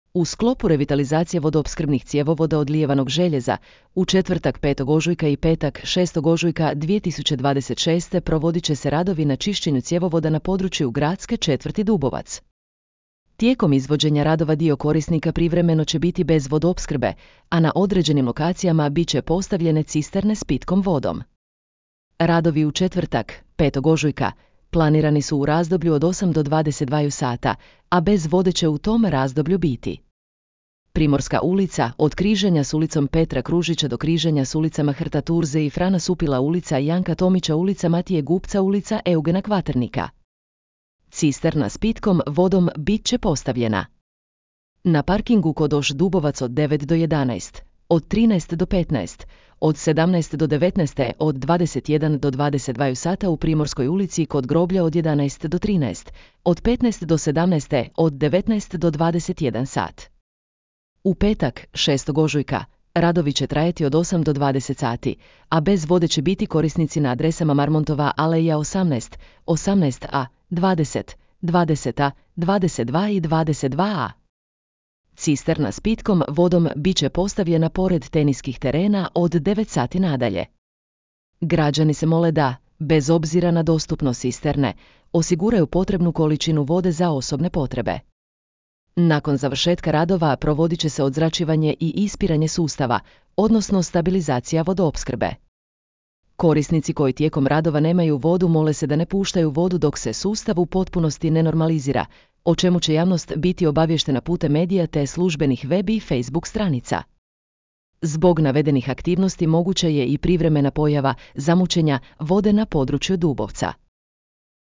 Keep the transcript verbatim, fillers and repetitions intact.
U sklopu revitalizacije vodoopskrbnih cjevovoda od lijevanog željeza, u četvrtak petog ožujka i petak šestog ožujka dvije tisuće dvadeset šeste. provodit će se radovi na čišćenju cjevovoda na području gradske četvrti Dubovac. Tijekom izvođenja radova dio korisnika privremeno će biti bez vodoopskrbe, a na određenim lokacijama bit će postavljene cisterne s pitkom vodom. Radovi u četvrtak petog ožujka planirani su u razdoblju od osam do dvadeset dva sata, a bez vode će u tom razdoblju biti: Primorska ulica, od križanja s ulicom Petra Kružića do križanja s ulicama Hrta Turze i Frana Supila ulica, Janka Tomića ulica, Matije Gupca ulica, Eugena Kvaternika. Cisterna s pitkom vodom bit će postavljena na parkingu kod Oš Dubovac od devet do jedanaest, od trinaest do petnaest, od sedamnaest do devetnaest, od dvadeset jedan do dvadeset dva sata u Primorskoj ulici kod groblja od jedanaest do trinaest, od petnaest do sedamnaest, od devetnaest do dvadeset jedan sat. U petak šestog ožujka radovi će trajati od osam do dvadeset sati, a bez vode će biti korisnici na adresama Marmontova aleja osamnaest, osamnaest a, dvadeset, dvadeset a, dvadeset dva i dvadeset dva a. Cisterna s pitkom vodom bit će postavljena pored teniskih terena od devet sati nadalje. Građani se mole da, bez obzira na dostupnost cisterne, osiguraju potrebnu količinu vode za osobne potrebe. Nakon završetka radova provodit će se odzračivanje i ispiranje sustava, odnosno stabilizacija vodoopskrbe. Korisnici koji tijekom radova nemaju vodu mole se da ne puštaju vodu dok se sustav u potpunosti ne normalizira, o čemu će javnost biti obavještena putem medija te službenih web i Facebook stranica. Zbog navedenih aktivnosti moguća je i privremena pojava zamućenja vode na području Dubovca.